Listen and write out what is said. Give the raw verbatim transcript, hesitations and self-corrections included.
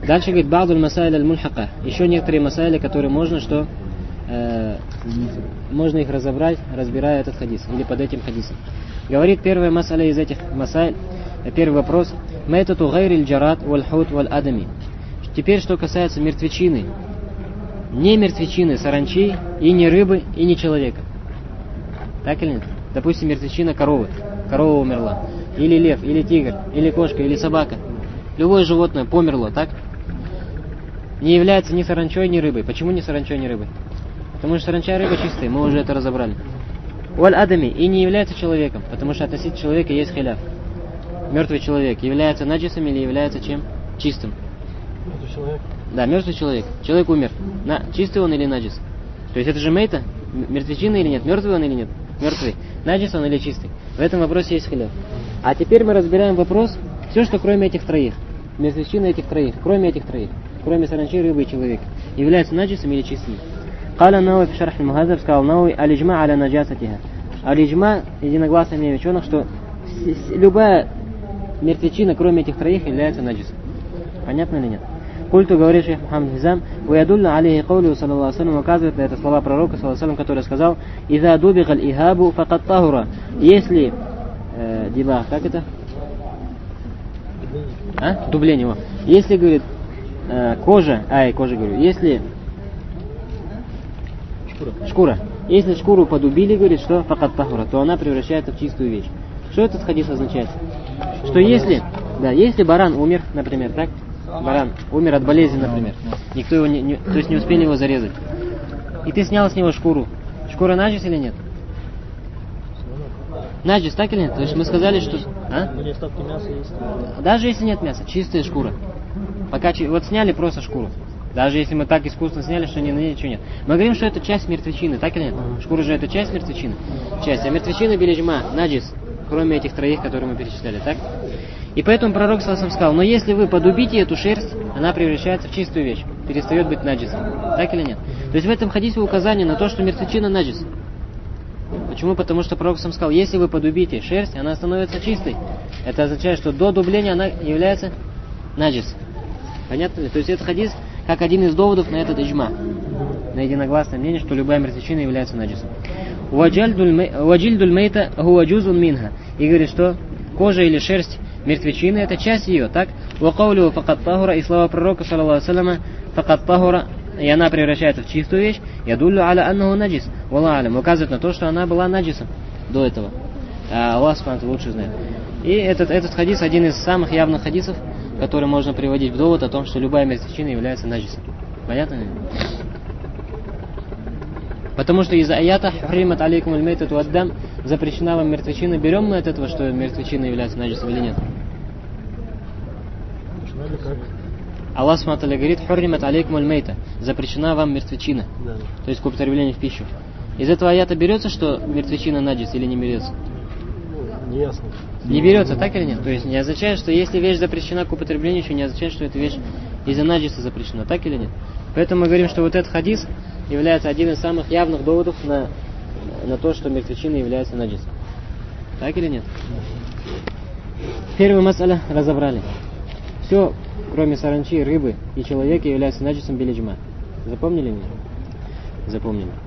Дальше говорит, ба'дуль масаиль аль-мульхака. Еще некоторые масайли, которые можно, что э, можно их разобрать, разбирая этот хадис, или под этим хадисом. Говорит первая масаля из этих масайль, первый вопрос. Майтату гайриль джарат валь хут валь адами. Теперь, что касается мертвечины. Не мертвечины саранчи, и не рыбы, и не человека. Так или нет? Допустим, мертвечина коровы. Корова умерла. Или лев, или тигр, или кошка, или собака. Любое животное померло, так? Не является ни саранчой, ни рыбой. Почему ни саранчой, ни рыбой? Потому что саранча и рыба чистые, мы уже это разобрали. Валь адами, и не является человеком, потому что относительно человека есть хиляф. Мертвый человек является наджисом или является чем? Чистым. Мертвый человек? Да, мертвый человек. Человек умер. На, чистый он или наджис? То есть это же мейта? Мертвечина или нет? Мертвый он или нет? Мертвый. Наджис он или чистый? В этом вопросе есть хиляф. А теперь мы разбираем вопрос, все, что кроме этих троих. Мертвечина этих троих. Кроме этих троих. Кроме саранчи, рыбы и человека. Является наджисом или чистым? Каля Науи в шарх аль-Мухаззаб сказал Науи алиджма аля наджасатиха. Алиджма, единогласное мнение ученых, что любая мертвечина, кроме этих троих, является наджисом. Понятно или нет? Культу говорит шейх Мухаммад Хизам, «Уядулла алейхи каулю, саллаллаху алейхи ва саллям», указывает на это слова пророка, саллаллаху алейхи ва саллям, который сказал, «Иза дубигаль ихабу факат тахура». Если, э, дибах, как это? А? Дубление его. Если, говорит, э, кожа, ай, кожа, говорю, если... Шкура. Шкура. Если шкуру подубили, говорит, что факат тахура, то она превращается в чистую вещь. Что этот хадис означает? Что если, да, если баран умер, например, так? Баран умер от болезни, например. Никто его не, не, то есть не успели его зарезать. И ты снял с него шкуру. Шкура наджис или нет? Наджис, так или нет? То есть мы сказали, что... А? Даже если нет мяса, чистая шкура. Пока, вот сняли просто шкуру. Даже если мы так искусно сняли, что ни на ней ничего нет. Мы говорим, что это часть мертвечины, так или нет? Шкура же это часть мертвечины. Часть. А мертвечина билиджма, наджис, кроме этих троих, которые мы перечисляли, так? И поэтому пророк саллаллаху алейхи ва саллям сказал, но если вы подубите эту шерсть, она превращается в чистую вещь, перестает быть наджисом. Так или нет? То есть в этом хадисе указание на то, что мертвечина наджис. Почему? Потому что пророк сам сказал, если вы подубите шерсть, она становится чистой. Это означает, что до дубления она является наджис. Понятно ли? То есть этот хадис как один из доводов на этот иджма. На единогласное мнение, что любая мертвечина является наджисом. Ваджильдуль мейта хуа джузун минха. И говорит, что кожа или шерсть мертвечины это часть ее, так? Вакаулю факат тахура, и слова пророка саллаллаху алейхи ва салляма факат тахура, и она превращается в чистую вещь, ядуллю аля аннаху наджис, валла алям, указывает на то, что она была наджисом до этого. А Аллах субхану лучше знает. И этот, этот хадис один из самых явных хадисов, который можно приводить в довод о том, что любая мертвечина является наджисом. Понятно ли? Потому что из-за аята «Хурримат алейкум аль-мейтату вад-дам» запрещена вам мертвечина. Берем мы от этого, что мертвечина является наджисом или нет? Аллах субхану говорит «Хурримат алейкум аль-мейта» запрещена вам мертвечина. Да. То есть к употреблению в пищу. Из этого аята берется, что мертвечина наджис или не берется? Не ясно. Не берется, так или нет? То есть не означает, что если вещь запрещена к употреблению, еще не означает, что эта вещь из-за наджиса запрещена, так или нет? Поэтому мы говорим, что вот этот хадис является один из самых явных доводов на, на то, что мертвечина является наджисом. Так или нет? Первый мас'аля разобрали. Все, кроме саранчи, рыбы и человека, является наджисом билиджма. Запомнили меня? Запомнили.